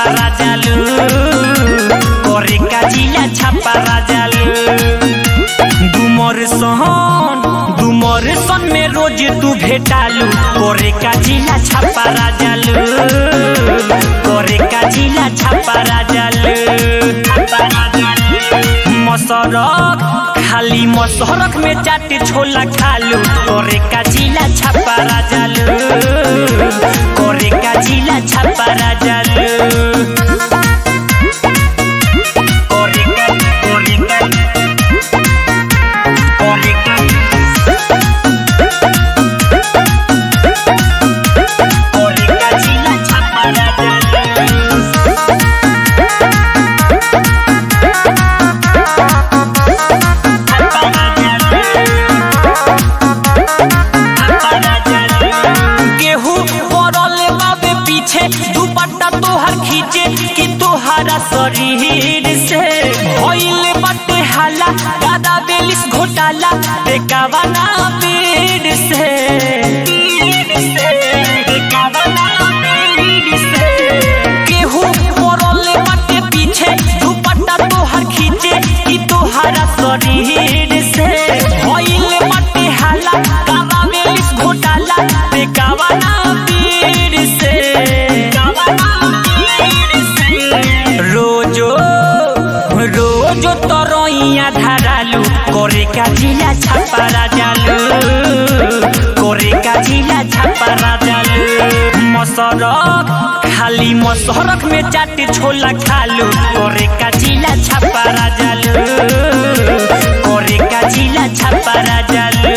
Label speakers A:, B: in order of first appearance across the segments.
A: राजालू करे का जिला छापा राजालू डुमर सन में रोज तू भेटालू करे का जिला छापा राजालू करे का जिला छापा राजालू मसरक खाली मसरक में चाट छोला खालू करे का जिला छापा राजालू करे का जिला छापा राजालू दुपट्टा तोहर खींचे कि तोहरा शरीर से भइल बाटे हाला दादा बेलिस घोटाला देखावना पेड़ से केहू पड़ल बाटे पीछे दुपट्टा तोहर खींचे कि तोहरा शरीर से भइल बाटे हाला दादा बेलिस घोटाला देखावना पेड़ से रोजो तरैया धारालू करे का जिला छापा राजालू करे का जिला छापा राजालू मसरक खाली मसरक में चाट छोला खालू करे का जिला छापा राजालू करे का जिला छापा राजालू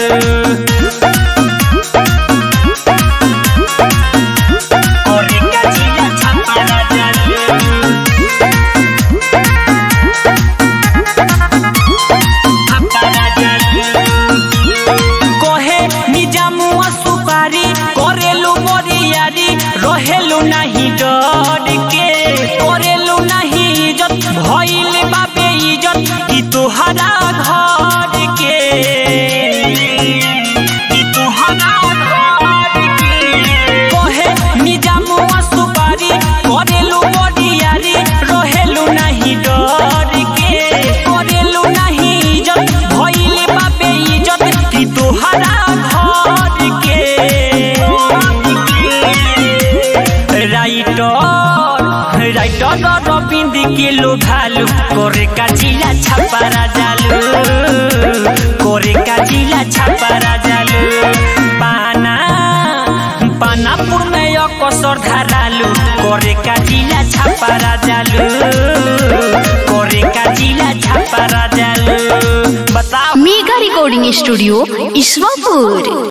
A: रहेलू नहीं डर के करेलू नहीं इज्जत भइल बाबे इज्जत कि तोहरा घर के कहे निजामुआ सुपारी करेलू बरियारी रहेलू नहीं डर के करेलू नहीं इज्जत भइल बाबे इज्जत कि तोहरा घर के राइटर रविंद के लोभालू करे का जिला छापा राजालू करे का जिला छापा राजालू पानापुर में कसर धारालू करे का जिला छापा राजालू करे का जिला छापा राजालू बताओ।
B: Mega recording studio Ishwarpur.